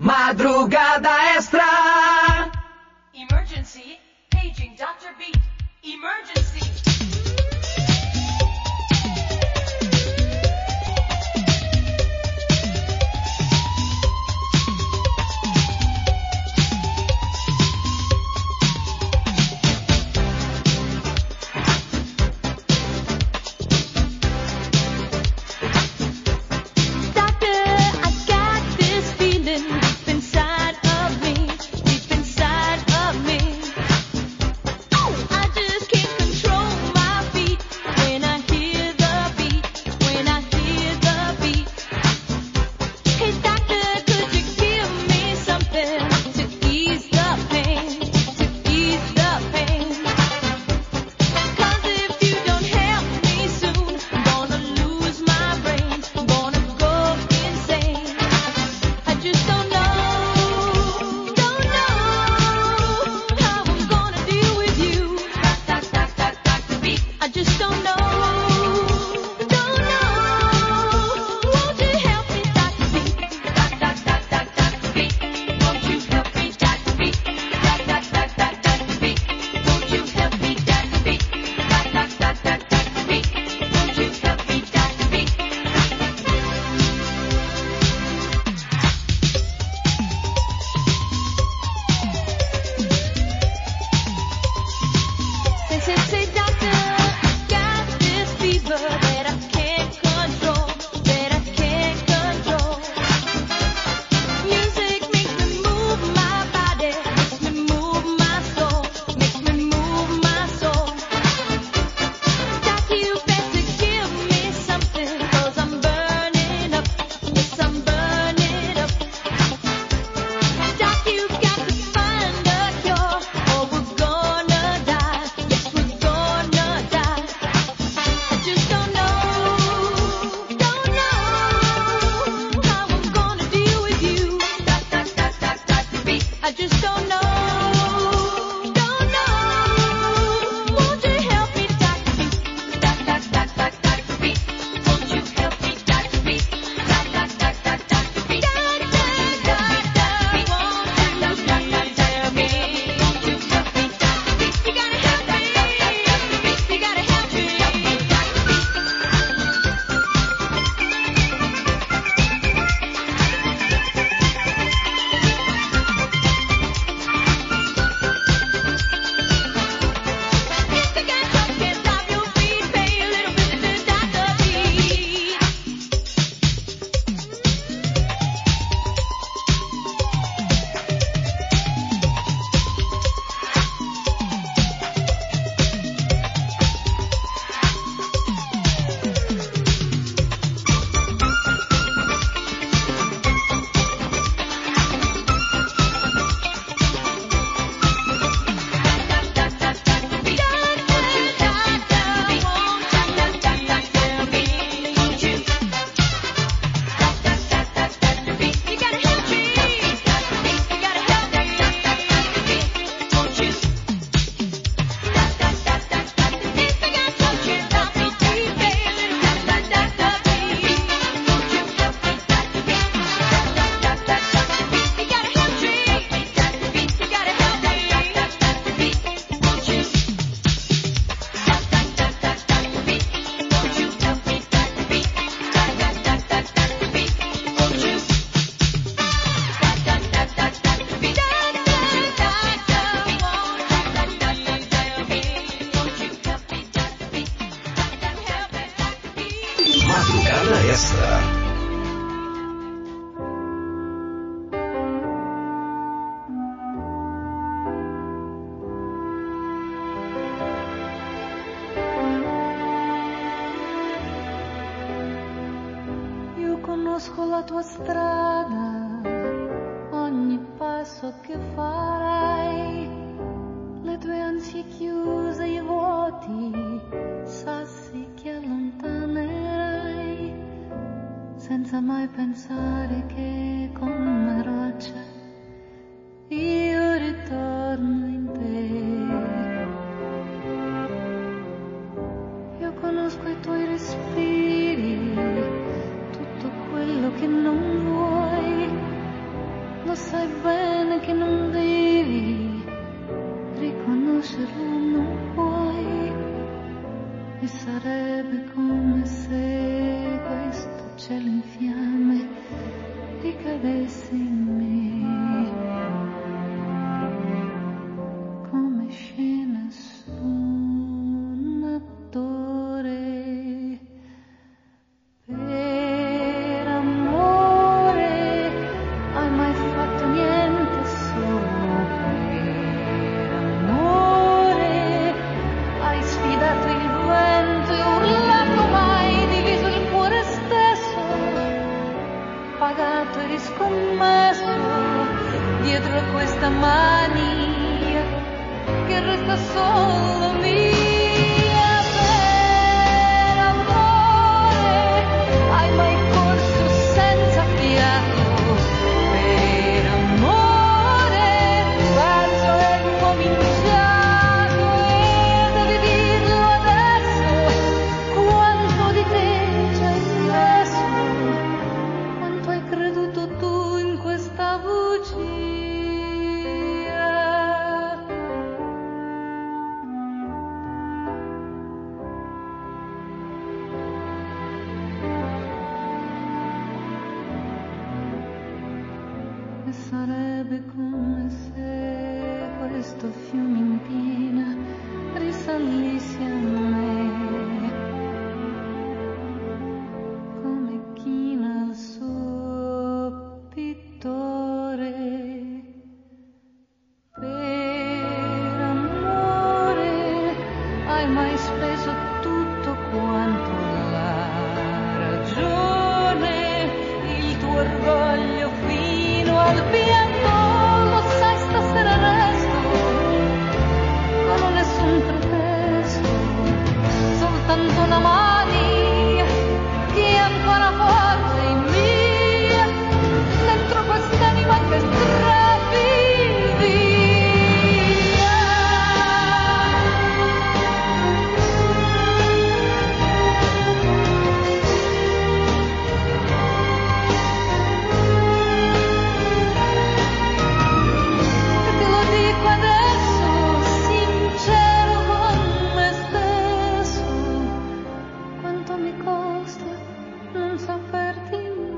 Madrugada extra. Emergency, paging Dr. Beat. Emergency. Conosco la tua strada, ogni passo che farai, le tue ansie chiuse, i vuoti, sassi che allontanerai, senza mai pensare che con una roccia io ritorno in te. Io conosco i tuoi respiri, quello che non vuoi, lo fiamme ricadesse in me come scena su un attore. Per amore hai mai fatto niente solo per amore hai sfidato il vento e urlato mai diviso il cuore stesso pagato e riscommesso dietro a questa mania che resta solo mia. Per amore hai mai corso senza fiato per amore perso è cominciato e devi dirlo adesso quanto di te ci hai messo quanto hai creduto tu in questa bugia. E sarebbe come se questo fiume in piena risalisse a me come china al suo pittore. Per amore hai mai speso tutto quanto la ragione, il tuo orgoglio fino al pianto, lo sai stasera resto con nessun pretesto, soltanto una mania che ancora forza in mia dentro quest'anima che strappi e te lo dico adesso sincero con me stesso quanto mi costa non saperti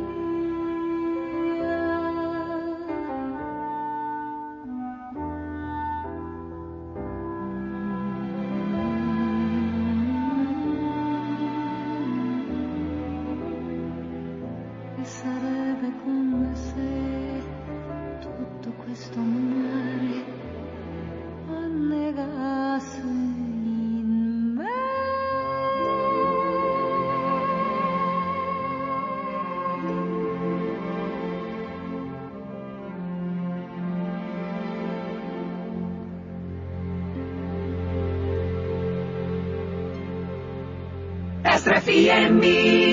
e sarebbe come se tutto questo mare annegasse in me. SFM.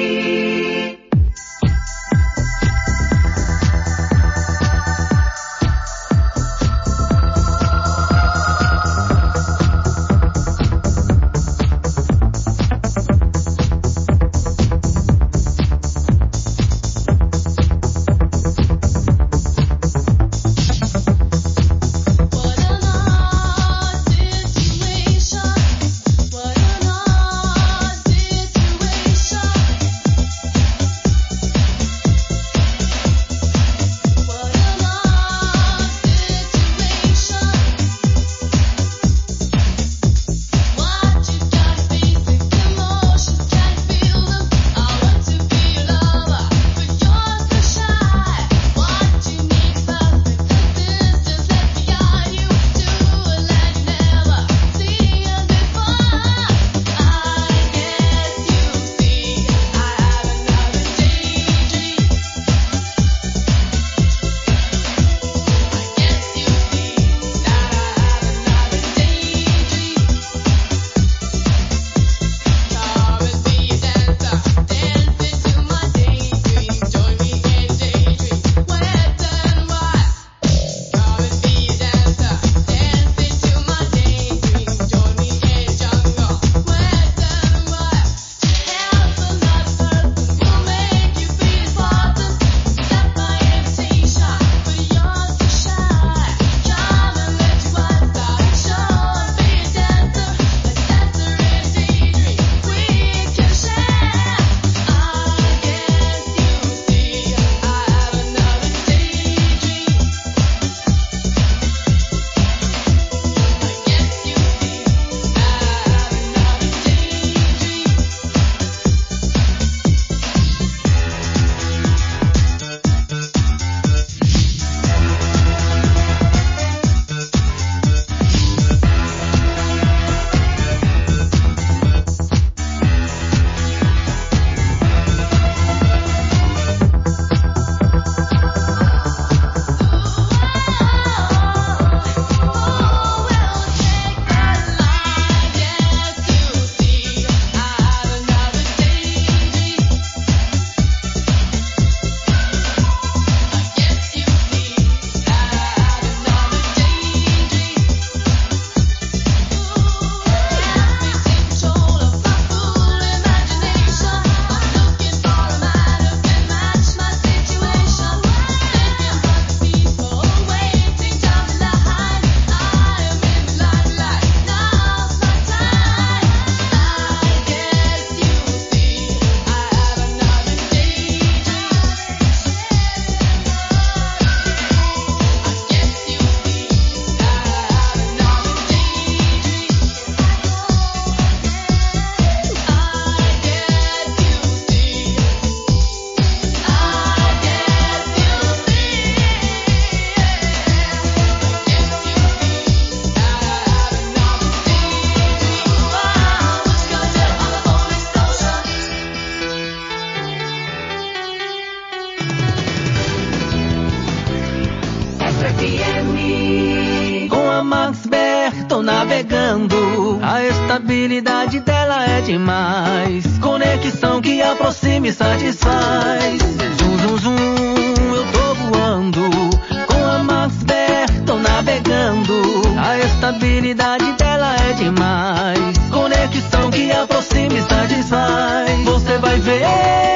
a Maxbet tô navegando. A estabilidade dela é demais. Conexão que aproxima e satisfaz. Zum, zum, zum, eu tô voando. Com a Maxbet tô navegando. A estabilidade dela é demais. Conexão que aproxima e satisfaz. Você vai ver.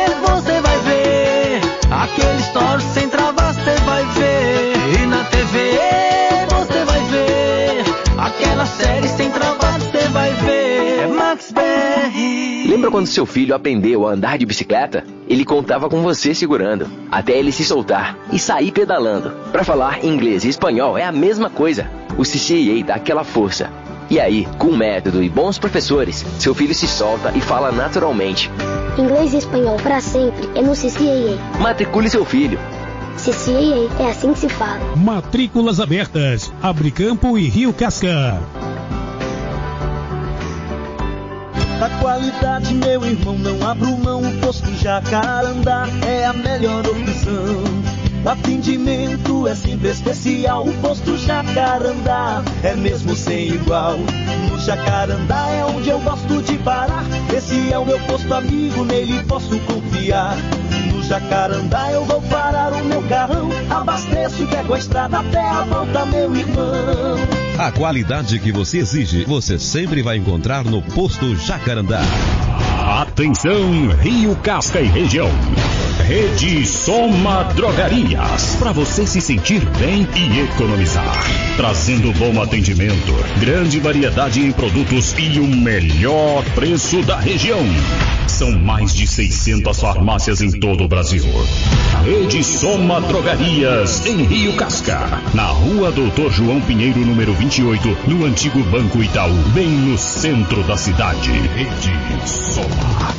Aquele story sem travas você vai ver. E na TV você vai ver. Aquela série sem travas você vai ver. É Maxbet. Lembra quando seu filho aprendeu a andar de bicicleta? Ele contava com você segurando, até ele se soltar e sair pedalando. Para falar inglês e espanhol é a mesma coisa. O CCAA dá aquela força. E aí, com método e bons professores, seu filho se solta e fala naturalmente. Inglês e espanhol para sempre é no CCAA. Matricule seu filho. CCAA é assim que se fala. Matrículas abertas. Abricampo e Rio Casca. A qualidade, meu irmão, não abro mão. O posto Jacarandá é a melhor opção. O atendimento é simples, especial. O posto Jacarandá é mesmo sem igual. No Jacarandá é onde eu gosto de parar. Esse é o meu posto amigo, nele posso confiar. No Jacarandá eu vou parar o meu carrão. Abasteço e pego a estrada até a volta, meu irmão. A qualidade que você exige, você sempre vai encontrar no posto Jacarandá. Atenção, Rio Casca e região. Rede Soma Drogarias, para você se sentir bem e economizar. Trazendo bom atendimento, grande variedade em produtos e o melhor preço da região. São mais de 600 farmácias em todo o Brasil. Rede Soma Drogarias, em Rio Casca, na Rua Doutor João Pinheiro, número 28, no antigo Banco Itaú, bem no centro da cidade. Rede Soma.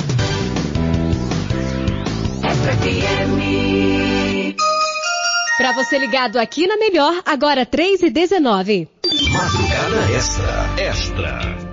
Pra você ligado aqui na Melhor, agora 3h19. Madrugada Extra.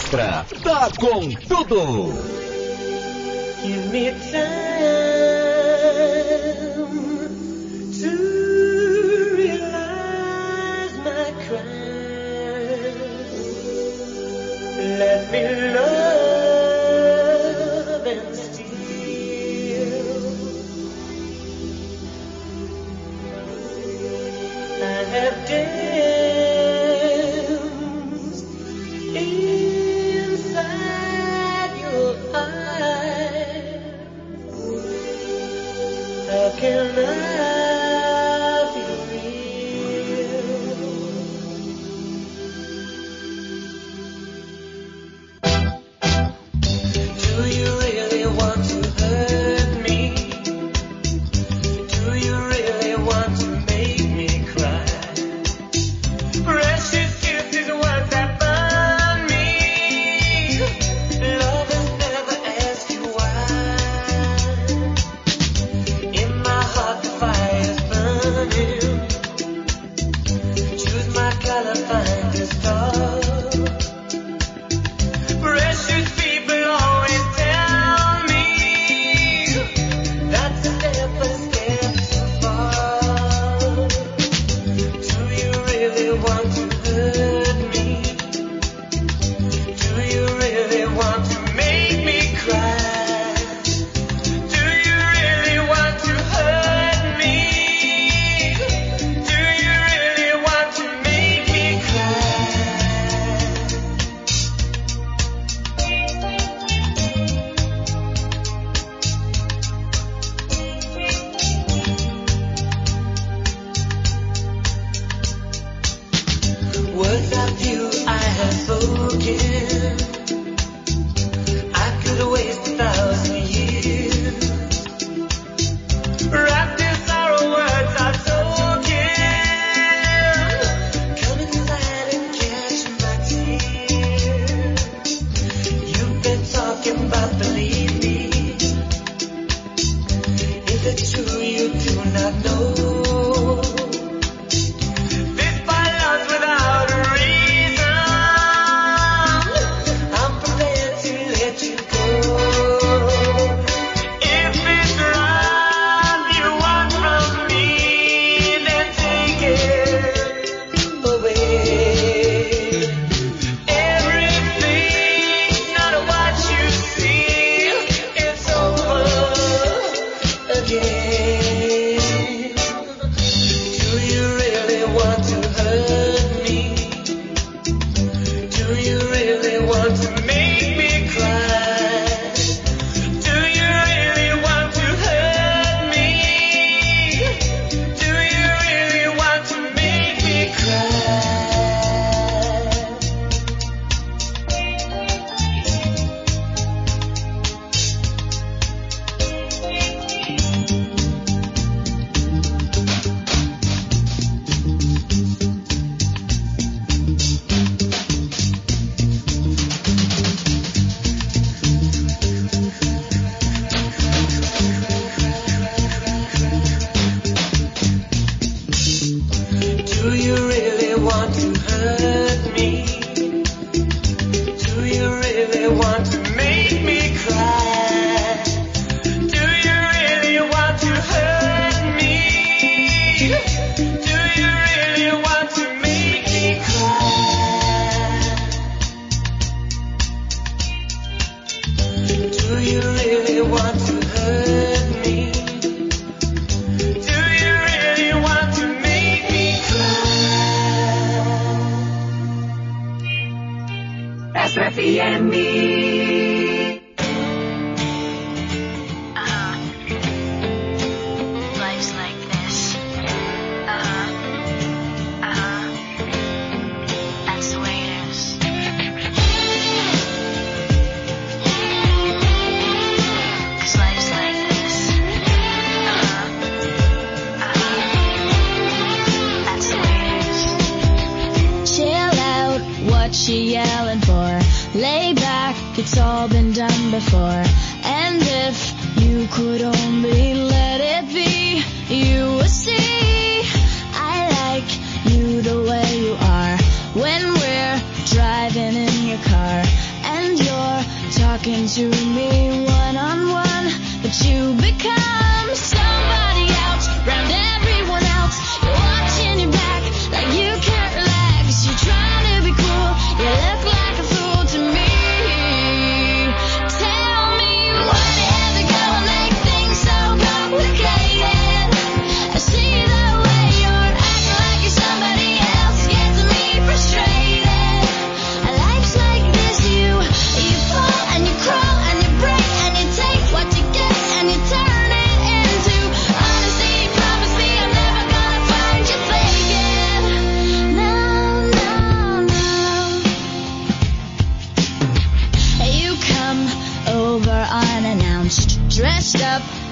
Extra tá com tudo. Give me time to realize my crime. Let me love and steal. I have danced inside your eyes. How can I be real? Do you really want to hurt me? Do you really want to make me cry? Precious kisses, words that burn me. Lovers never ask you why. In my heart the fire's burning. Choose my color, find a star. Precious people always tell me that's a step too far. Do you really want to hurt me? Do you really want to make me cry? Do you really want to hurt me? Do you really want to make me cry? Words of you I have spoken. I could waste 1,000 years. Wrapped in sorrow, words are token. Come inside and catch my tears. You've been talking about believe me. Is it true you do not know? This fight lost without a reason. I'm prepared to let you go. If it's love you want from me, then take it away. Everything, not what you see, it's over again. Do you really want to hurt me? Do you really want to make me cry? Do you really want to hurt me? Do you really want to make me cry? Do you really want to hurt me? Do you really want to make me cry? Do you really want to hurt me? Do you really want to make me cry? Do you really want to hurt me? Do you really want to make me cry? Extra FM. Life's like this. That's the way it is. 'Cause life's like this. That's the way it is. Chill out, what you yelling for? Lay back, it's all been done before. And if you could only let it be, you would see I like you the way you are. When we're driving in your car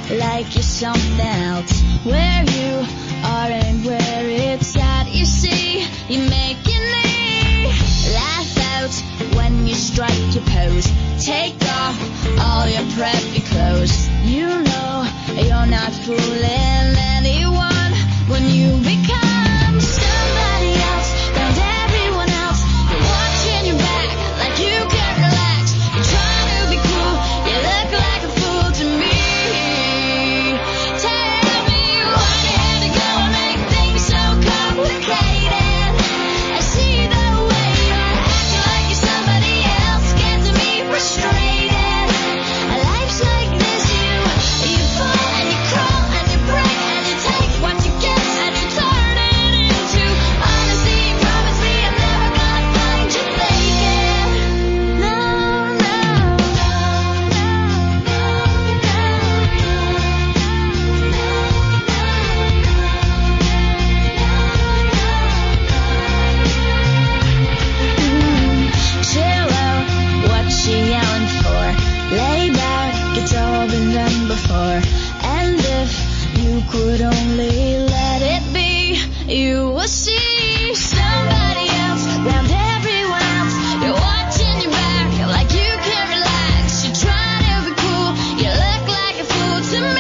like you're something else. Where you are and where it's at, you see, you're making me laugh out when you strike your pose. Take off all your preppy clothes. You know you're not fooling anyone when you become somebody else around everyone else. You're watching your back like you can't relax. You're trying to be cool, you look like a fool to me. Tell me why you had to go and make things so complicated. I see the way you're acting like you're somebody else, gets me frustrated. Life's like this, you fall and you crawl and you break and you take what you get and you turn it into honesty. Promise me I'm never gonna find you faking. No, no, chill out, what you yelling for? Lay back, it's all been done before. And if you could only let it be, you will see somebody else around everyone else. You're watching your back like you can't relax. You're trying to be cool, you look like a fool to me.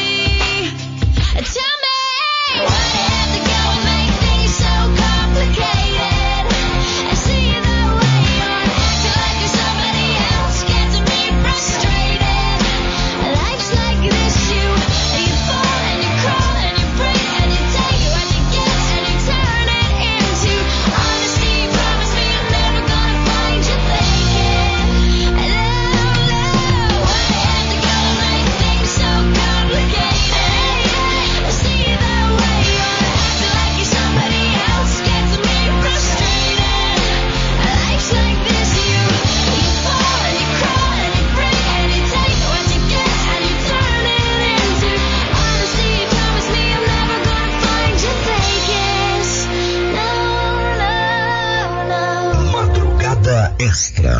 Tell me why you have to go and make things so complicated. I see the way you're acting like you're somebody else, gets me frustrated. Life's like this, you fall and you crawl and you break and you take what you get and you turn it into honesty. Promise me I'm never gonna find you faking. No, no, why you have to go and make things so complicated? I see the way you're acting like you're somebody else, gets me frustrated. Life's like this, you fall and you crawl and you break and you take what you get and you turn it into honesty. Promise me I'm never gonna find you faking. No, no, no. Madrugada Extra.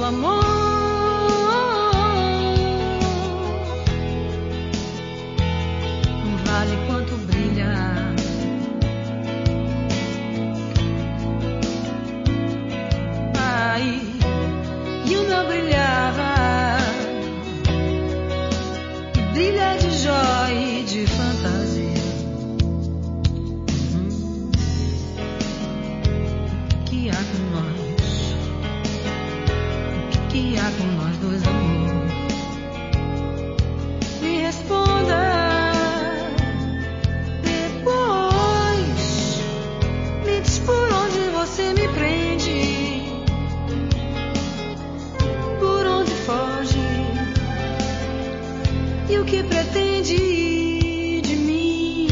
do amor. Vale quanto brilha. Ai, e o meu brilhava, e brilha de joia e de fantasia. O que há com nós? O que há com nós dois, amor? Me responda. Depois me diz por onde você me prende, por onde foge e o que pretende de mim.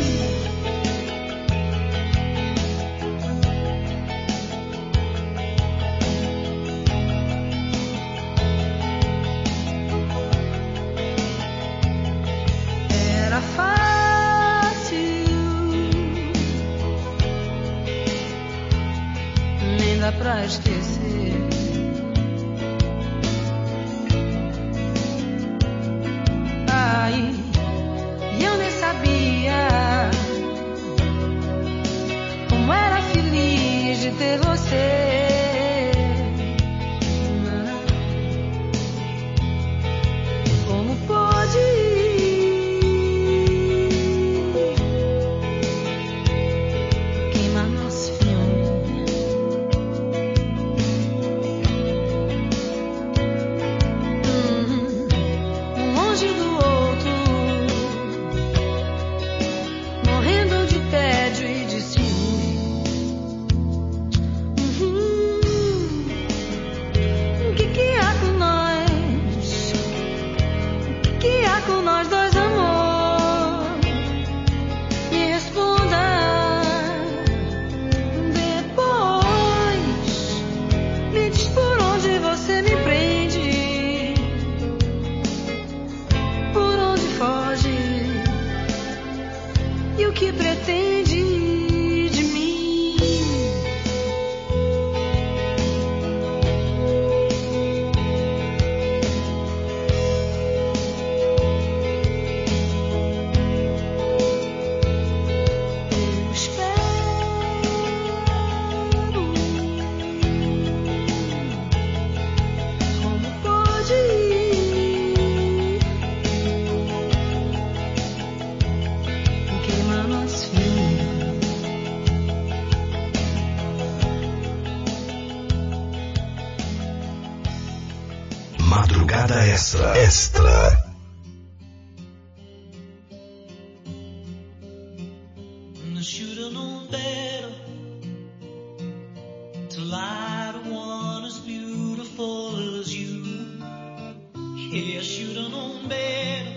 Era fácil, nem dá pra esquecer. Ai, e eu nem sabia como era feliz de ter você. Como pode queimar nosso filme? Um longe do outro, morrendo de tédio e de ciúme. O que há com nós? O que há com nós dois, amor? Me responda. Depois me diz por onde você me prende, por onde foge e o que pretende de mim. Eu espero. Como pode queimar nosso filme? Madrugada Extra. I should've known better to lie to one as beautiful as you. Yeah, I should've known better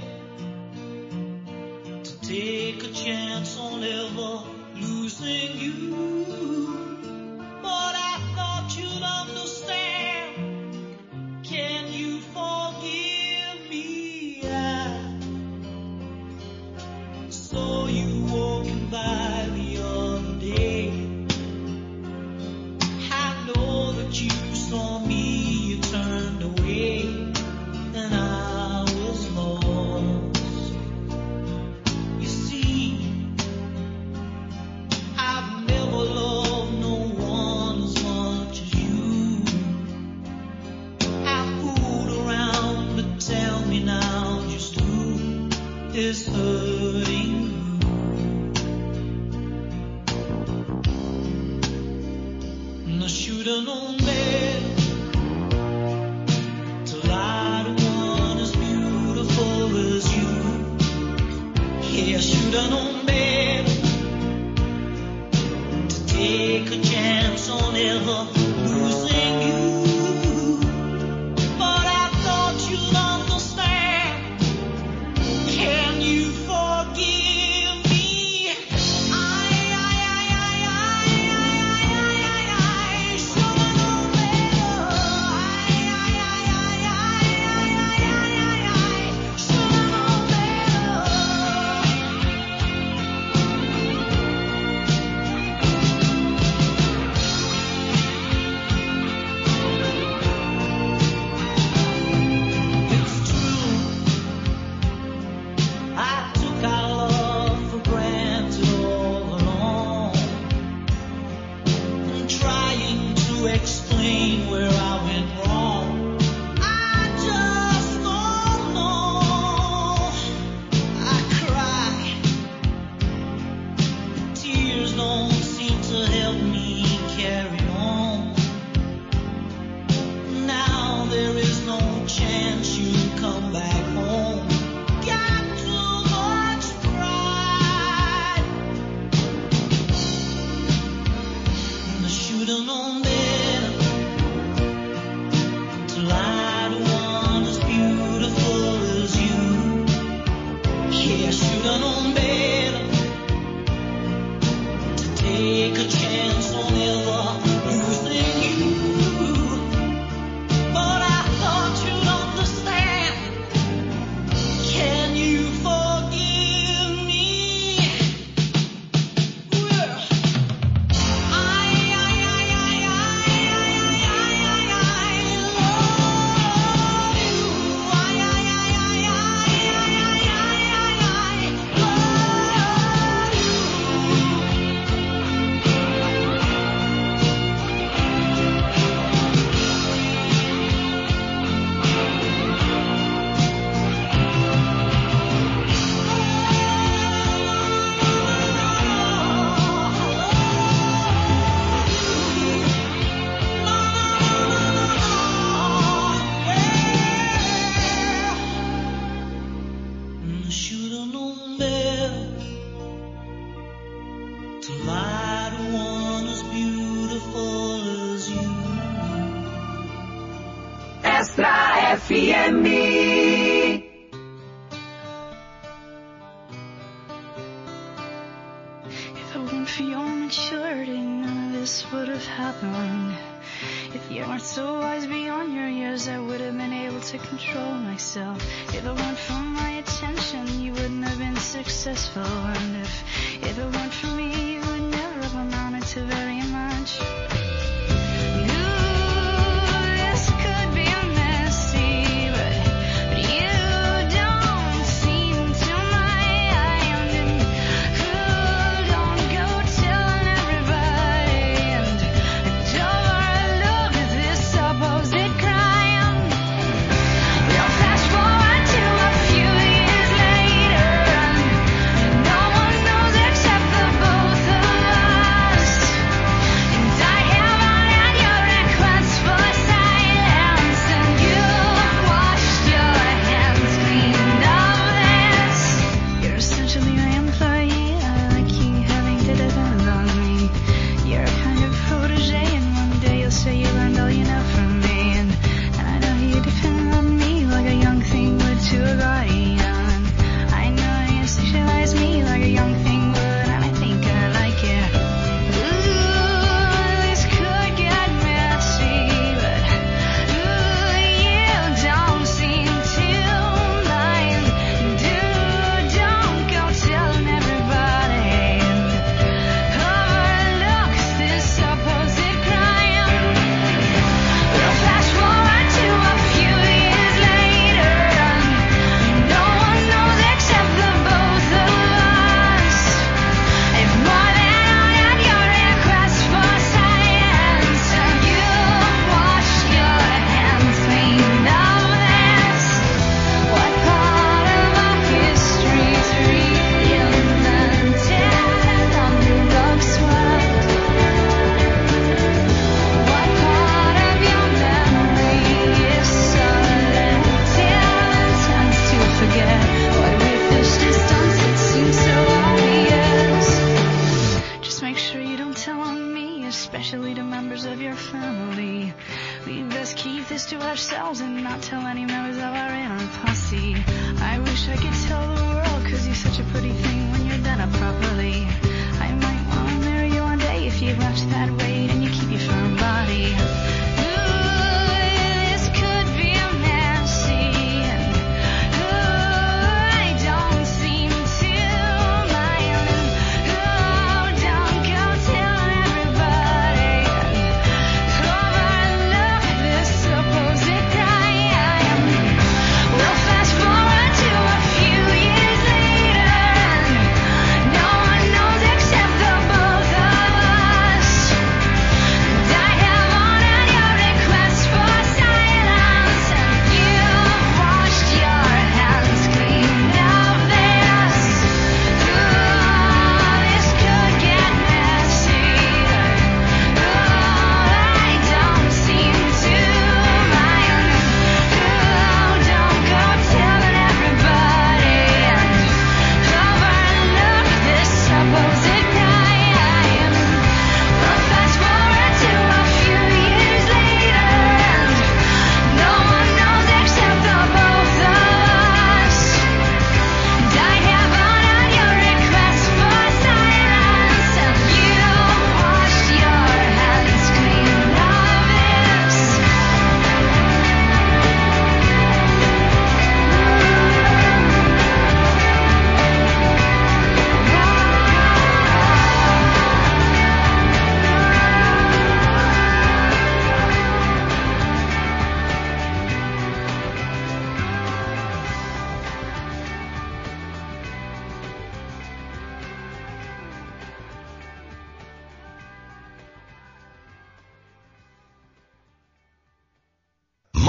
to take a chance on ever losing you. But I thought you'd understand. Can you forgive me? I saw you walking by the other day. I know that you saw me, you turned away, and I was lost. You see, I've never loved no one as much as you. I fooled around, but tell me now just who is hurting you? And I should've known better to lie to one as beautiful as you. Yeah, I should've known better to take a chance on ever losing you. But I thought you'd understand. Can you forgive me? Should've known better. Should've known better. help me carry on. Now there is no chance you'll come back home. Got too much pride. And I should've known better to lie to one as beautiful as you. Yeah, I should've known better to take a chance on ever losing you. But I thought you'd understand. Can you forgive me? Well, I should've known better to lie to one as beautiful as you. Extra FM. If it weren't for your maturity, none of this would have happened. If you weren't so wise beyond your years, I would have been able to control myself. If it weren't for my attention, you wouldn't have been successful. And if it weren't for me, you would never have amounted to very much. This could be messy, but you don't seem to mind. And don't go telling everybody. And don't overlook this supposed crime. We'll fast forward to a few years later, and no one knows except the both of us. And I haven't had your request for silence, and you've washed your hands clean of this. You're essentially my employee. I keep having to depend on me. You're a kind of protege, and one day you'll say you learned all you know from me. And I know you depend on me like a young thing would to a guardian. I know you sexualize me like a young thing would, and I think I like it. Ooh, this could get messy, but you don't seem to mind. Don't go telling everybody. Overlook this supposed crime. We'll flash forward to a few years later, and no one knows except the both of us. If more than I had your request for silence, and you've washed your hands clean of this. What part of our history's reinvented on the rug swept? What part of your memory is selective and tends to forget? What with this distance it seems so obvious. Just make sure you don't tell on me, especially to members of your family. We best keep this to ourselves and not tell any members of our inner posse. I wish I could tell the world, 'cause you're such a pretty thing when you're done up properly. I might want to marry you one day if you watch that weight and you keep your firm body. This could be messy, and I don't seem to mind. Don't go telling everybody. Overlook this supposed crime. We'll fast forward to a few years later, and no one knows except the both of us.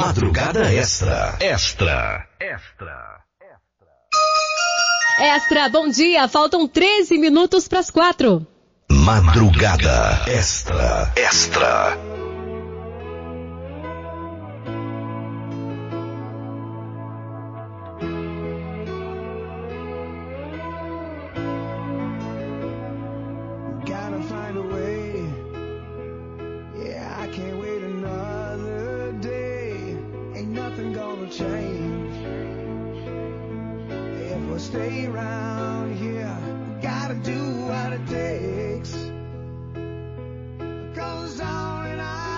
Madrugada Extra. Extra. Extra, bom dia. Faltam 13 minutos para as 4. Madrugada Extra. Gotta find a way. Yeah, I can't wait another day. Ain't nothing gonna change. If we stay around here, gotta do what it takes. 'Cause all that I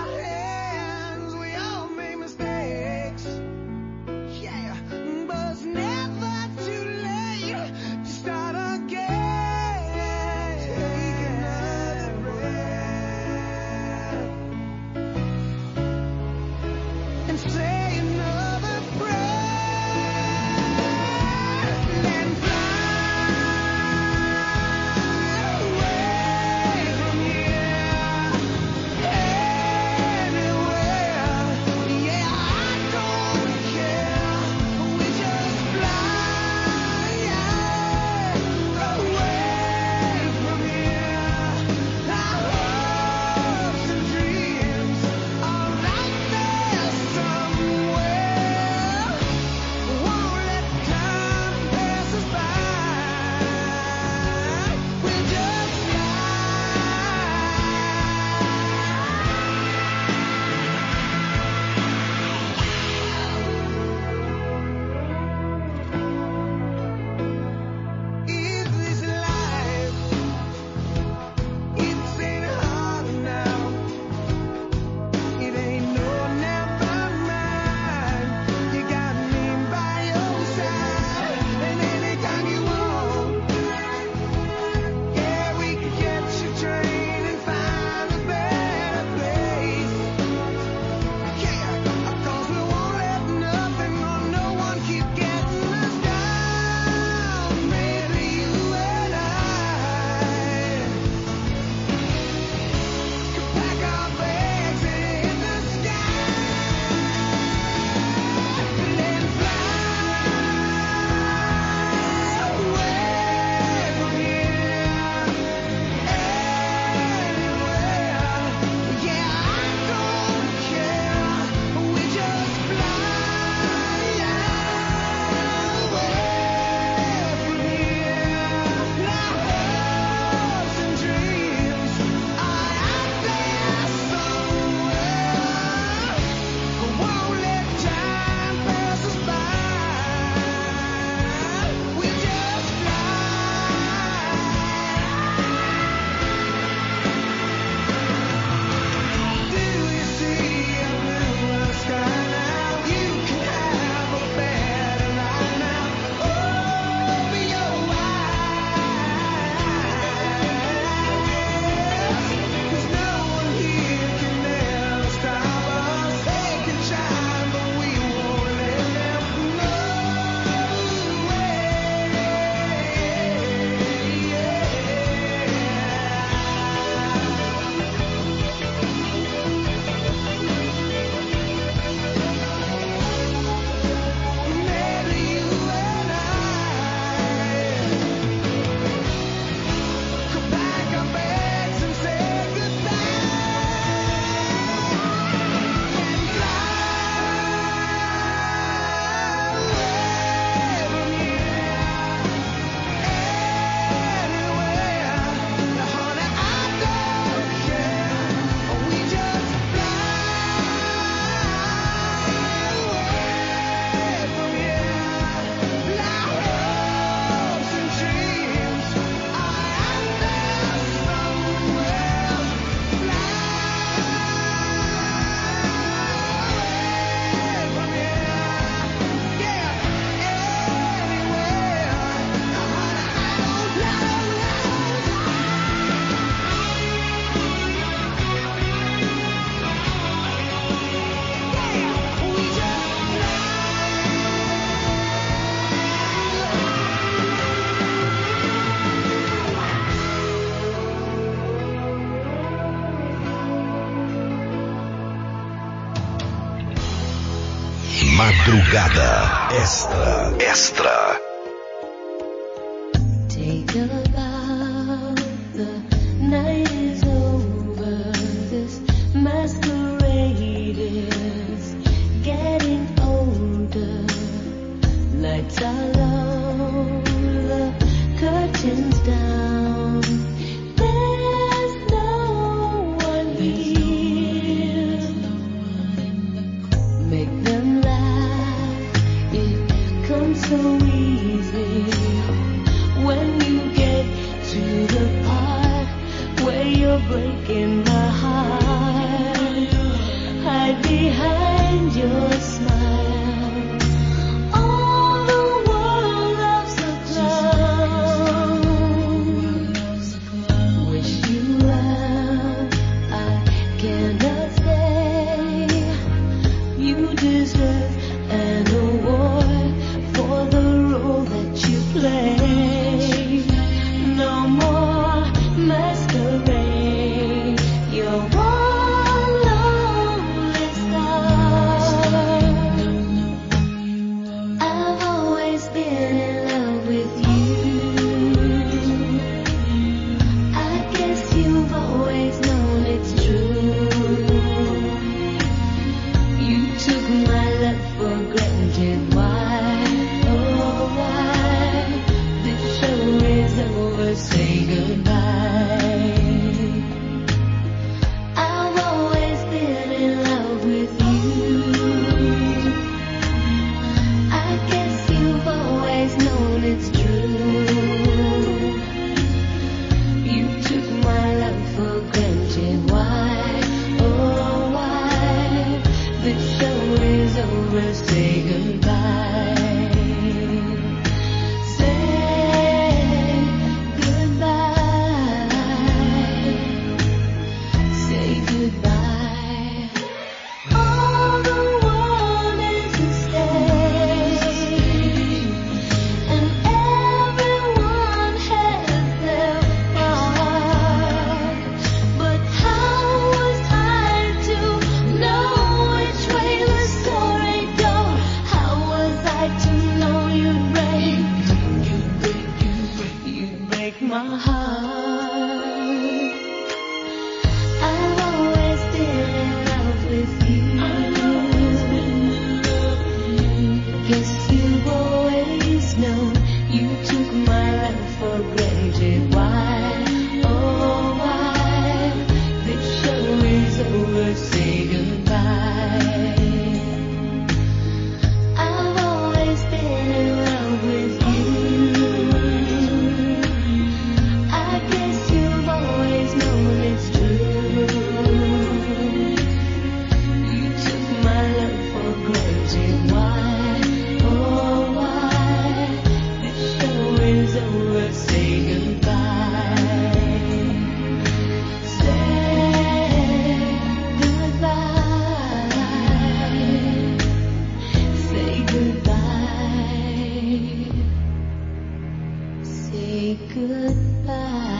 Madrugada Extra. Take a bow, the night is over, this masquerade is getting older, lights are low, the curtains down, there's no one here, make them laugh, it comes so easy. When you get to the part where you're breaking my heart, hide behind your smile. All the world loves a clown. Wish you well, I cannot say. You deserve an award for the role that you play. No more masquerade. You're one lonely star. I've always been in love with you. I guess you've always known it's true. You took my love for granted. Why? Oh, why? This show is over. Say goodbye. I've always been in love with you. I guess you've always known it's true. You took my love for granted. Why? Oh, why? This show is over. Say goodbye. Say goodbye. Say goodbye. All the world is a stage, and everyone has their part. But how was I to know which way the story goes? How was I to know you'd break my heart? I've always been in love with you. Guess you've always known you took my love for granted. Why? Oh, why? This show is over. Say goodbye. I've always been in love with you. I guess you've always known it's true. You took my love for granted. Why? Oh, why? This show is over. Say goodbye. Say goodbye. Say goodbye. Say goodbye.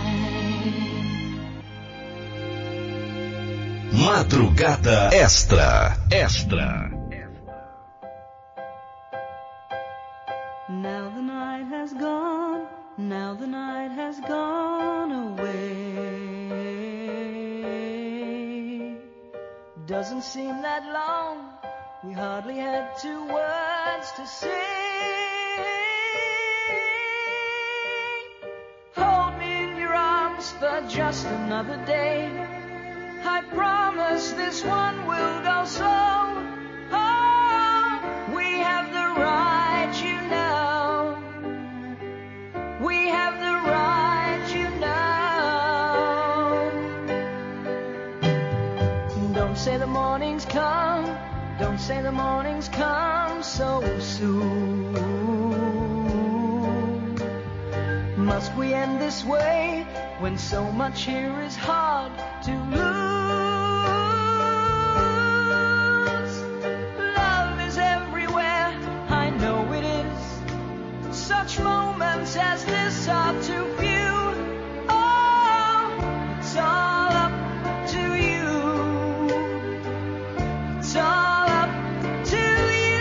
Madrugada Extra. Now the night has gone, now the night has gone away. Doesn't seem that long, we hardly had 2 words to say. Hold me in your arms for just another day. I promise this one will go slow. Oh, we have the right, you know. We have the right, you know. Don't say the morning's come. Don't say the morning's come so soon. Must we end this way when so much here is hard to lose? Love is everywhere, I know it is. Such moments as this are too few. Oh, it's all up to you. It's all up to you.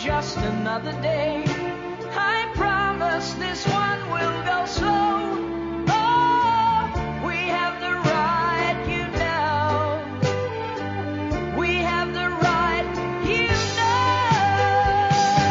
just another day. I promise this one will go slow. Oh, we have the right, you know. We have the right, you know.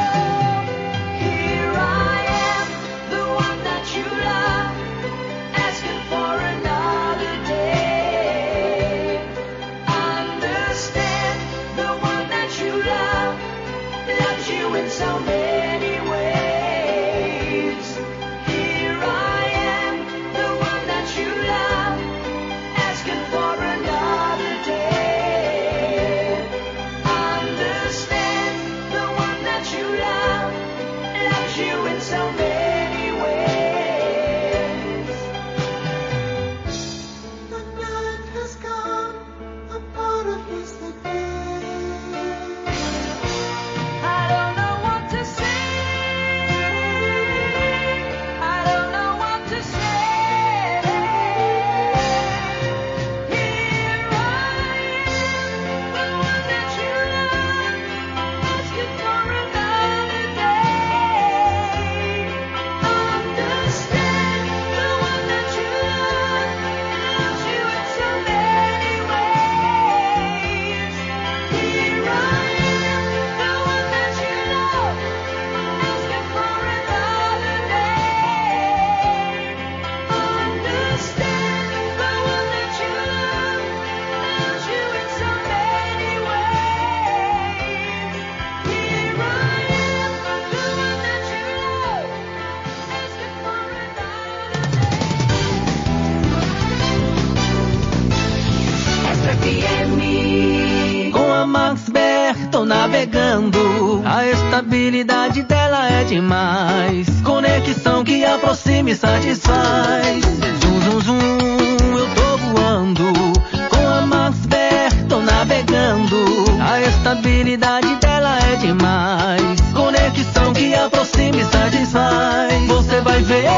Here I am, the one that you love, asking for another day. Understand, the one that you love loves you in so many ways. Here I am, the one that you love, asking for another day. Understand, the one that you love loves you in so many ways. The night has gone, a part of yesterday. I don't know what to say. I don't know what to say. Here I am, the one that you love, asking for another day. Understand, the one that you love loves you in so many ways. Here I am, the one that you love, asking for another day. Understand, the one that you love loves you in so many ways. Here I am, the one that you love, asking for SFM. Com a Max BR tô navegando, a estabilidade dela é demais. Conexão que aproxima e satisfaz. Zum, zum, zum, eu tô voando. Com a Max BR tô navegando, a estabilidade dela é demais. Conexão que aproxima e satisfaz. Você vai ver,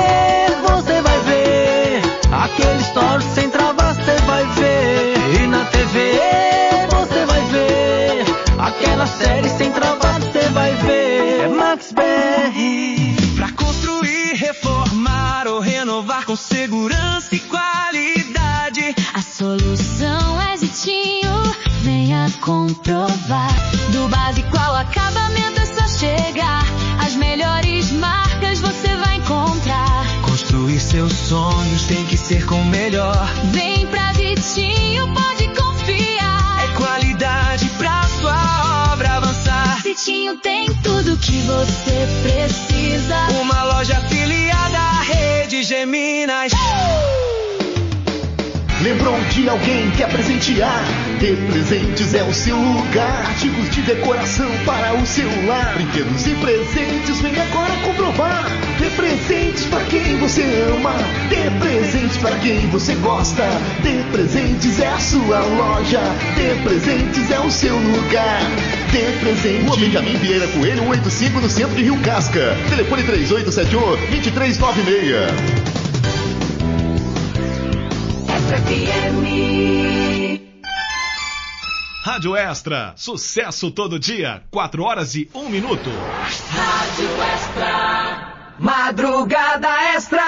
aquele story sem travar, você vai ver. E na TV você vai ver, aquela série sem travar, você vai ver. É Max BR. Pra construir, reformar ou renovar com segurança e qualidade. A solução é Zitinho, venha comprovar. Do básico ao acabamento é só chegar. As melhores marcas você vai encontrar. Construir seus sonhos tem que ser com o melhor. Vem pra Zitinho, pode confiar. É qualidade pra sua obra avançar. Zitinho tem tudo que você precisa. Uma loja afiliada à rede Geminas. Lembrou de alguém que quer presentear? De Presentes é o seu lugar. Artigos de decoração para o celular, brinquedos e presentes, vem agora comprovar. Dê presentes para quem você ama, dê presentes para quem você gosta. Dê Presentes é a sua loja, Dê Presentes é o seu lugar. Dê Presente. Rua Benjamin Vieira Coelho 185 no centro de Rio Casca. Telefone 3871-2396. Rádio Extra, sucesso todo dia, 4 horas e 1 minuto. Rádio Extra, Madrugada Extra.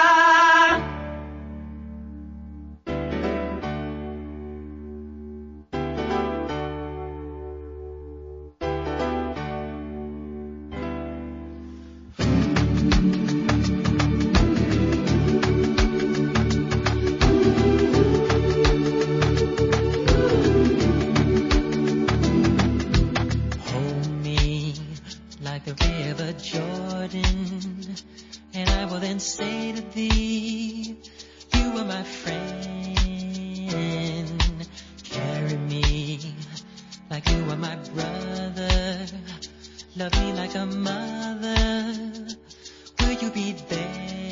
Love me like a mother. Will you be there?